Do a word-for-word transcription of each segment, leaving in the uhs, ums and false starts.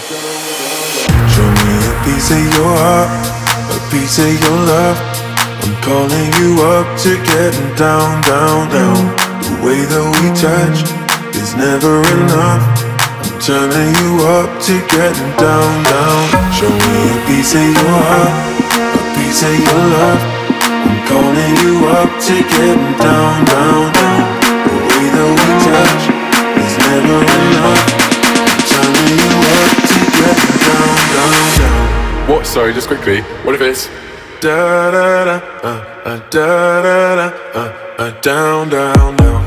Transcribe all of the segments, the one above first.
Show me a piece of your heart, a piece of your love. I'm calling you up to getting down, down, down. The way that we touch is never enough. I'm turning you up to getting down, down. Show me a piece of your heart, a piece of your love. I'm calling you up to getting down, down, down. The way that we touch is never enough. I'm turning you up to getting down, down, down. What? Sorry, just quickly. What if it's Da da da, uh, uh, da da da, uh, uh, down, down, down.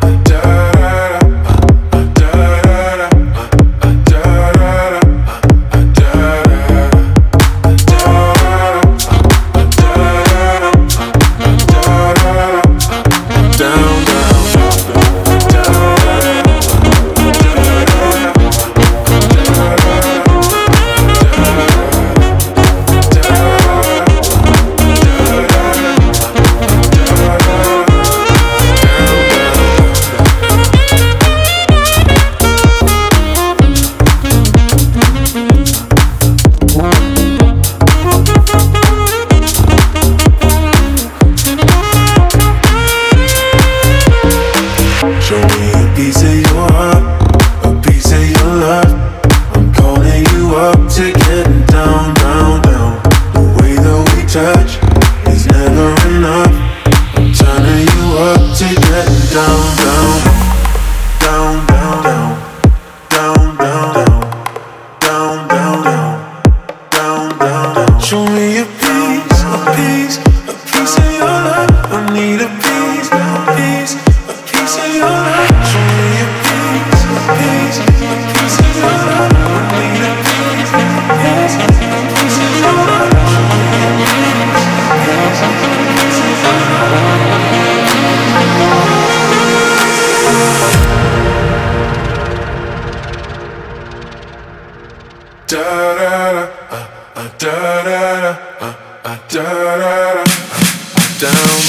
Da da da, uh, uh, da da da, uh, uh, da da da, uh, uh, down.